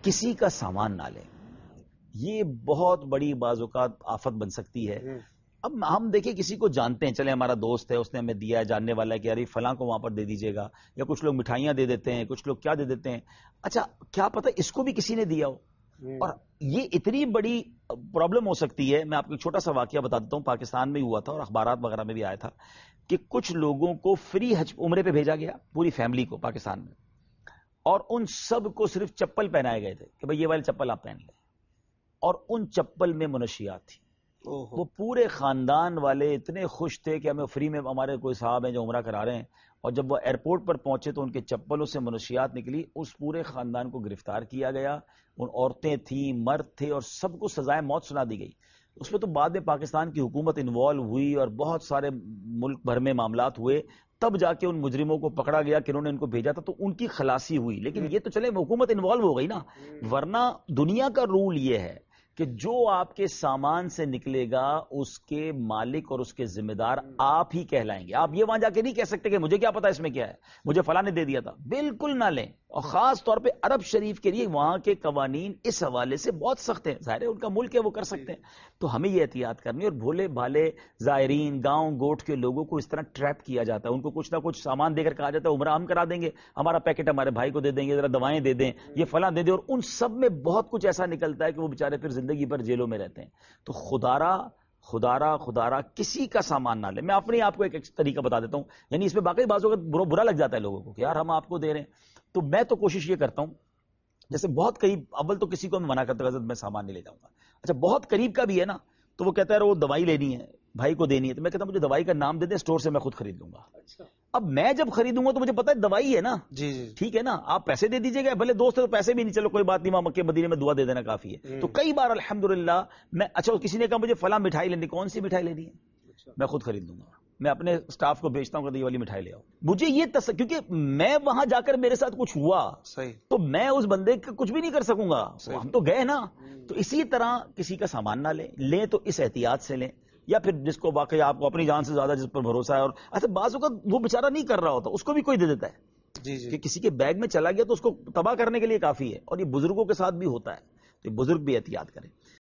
کسی کا سامان نہ لیں، یہ بہت بڑی بعض اوقات آفت بن سکتی ہے۔ اب ہم دیکھیں کسی کو جانتے ہیں، چلے ہمارا دوست ہے، اس نے ہمیں دیا ہے، جاننے والا ہے کہ یار فلاں کو وہاں پر دے دیجیے گا، یا کچھ لوگ مٹھائیاں دے دیتے ہیں، کچھ لوگ کیا دے دیتے ہیں، اچھا کیا پتہ اس کو بھی کسی نے دیا ہو، اور یہ اتنی بڑی پرابلم ہو سکتی ہے۔ میں آپ کو ایک چھوٹا سا واقعہ بتا دیتا ہوں، پاکستان میں ہوا تھا اور اخبارات وغیرہ میں بھی آیا تھا کہ کچھ لوگوں کو فری حج عمرے پہ بھیجا گیا، پوری فیملی کو پاکستان میں، اور ان سب کو صرف چپل پہنائے گئے تھے کہ بھئی یہ والی چپل آپ پہن لیں، اور ان چپل میں منشیات تھی۔ وہ پورے خاندان والے اتنے خوش تھے کہ ہمیں فری میں، ہمارے کوئی صاحب ہیں جو عمرہ کرا رہے ہیں، اور جب وہ ایئرپورٹ پر پہنچے تو ان کے چپلوں سے منشیات نکلی، اس پورے خاندان کو گرفتار کیا گیا، ان عورتیں تھیں، مرد تھے، اور سب کو سزائے موت سنا دی گئی۔ اس میں تو بعد میں پاکستان کی حکومت انوالو ہوئی اور بہت سارے ملک بھر میں معاملات ہوئے، تب جا کے ان مجرموں کو پکڑا گیا کہ انہوں نے ان کو بھیجا تھا، تو ان کی خلاصی ہوئی۔ لیکن یہ تو چلے حکومت انوالو ہو گئی نا، ورنہ دنیا کا رول یہ ہے کہ جو آپ کے سامان سے نکلے گا اس کے مالک اور اس کے ذمہ دار آپ ہی کہلائیں گے۔ آپ یہ وہاں جا کے نہیں کہہ سکتے کہ مجھے کیا پتا اس میں کیا ہے، مجھے فلاں نے دے دیا تھا، بالکل نہ لیں۔ اور خاص طور پہ عرب شریف کے لیے وہاں کے قوانین اس حوالے سے بہت سخت ہیں، ظاہر ہے ان کا ملک ہے، وہ کر سکتے ہیں، تو ہمیں یہ احتیاط کرنی ہے۔ اور بھولے بھالے زائرین، گاؤں گوٹ کے لوگوں کو اس طرح ٹریپ کیا جاتا ہے، ان کو کچھ نہ کچھ سامان دے کر کہا جاتا ہے عمرہ ہم کرا دیں گے، ہمارا پیکٹ ہمارے بھائی کو دے دیں گے، ذرا دوائیں دے دیں، یہ فلاں دے دیں، اور ان سب میں بہت کچھ ایسا نکلتا ہے کہ وہ بیچارے پھر زندگی بھر جیلوں میں رہتے ہیں۔ تو خدارا کسی کا سامان نہ لیں۔ میں اپنے آپ کو ایک طریقہ بتا دیتا ہوں، یعنی اس میں باقی بازوں کا برا لگ جاتا ہے لوگوں کو کہ یار ہم آپ کو دے رہے ہیں، تو میں تو کوشش یہ کرتا ہوں، جیسے بہت قریب، اول تو کسی کو میں منع کرتا ہوں میں سامان نہیں لے جاؤں گا، اچھا بہت قریب کا بھی ہے نا، تو وہ کہتا ہے وہ دوائی لینی ہے، بھائی کو دینی ہے، تو میں کہتا ہوں مجھے دوائی کا نام دے دیں، اسٹور سے میں خود خرید لوں گا۔ اب میں جب خریدوں گا تو مجھے پتا ہے دوائی ہے نا، ٹھیک ہے نا، آپ پیسے دے دیجیے گا، بھلے دوست ہے تو پیسے بھی نہیں، چلو کوئی بات نہیں، وہاں مکے مدینے میں دعا دے دینا کافی ہے۔ تو کئی بار الحمدللہ میں، اچھا کسی نے کہا مجھے فلاں مٹھائی لینی، کون سی مٹھائی لینی ہے، میں خود خرید لوں گا، میں اپنے اسٹاف کو بھیجتا ہوں کہ یہ والی مٹھائی لے آؤ۔ مجھے یہ کیونکہ میں وہاں جا کر میرے ساتھ کچھ ہوا تو میں اس بندے کا کچھ بھی نہیں کر سکوں گا، ہم تو گئے نا۔ تو اسی طرح کسی کا سامان نہ لیں تو اس احتیاط سے لیں، یا پھر جس کو واقعی آپ کو اپنی جان سے زیادہ جس پر بھروسہ ہے، اور اچھا بعض اوقات وہ بیچارہ نہیں کر رہا ہوتا، اس کو بھی کوئی دے دیتا ہے کہ کسی کے بیگ میں چلا گیا تو اس کو تباہ کرنے کے لیے کافی ہے، اور یہ بزرگوں کے ساتھ بھی ہوتا ہے، تو یہ بزرگ بھی احتیاط کریں۔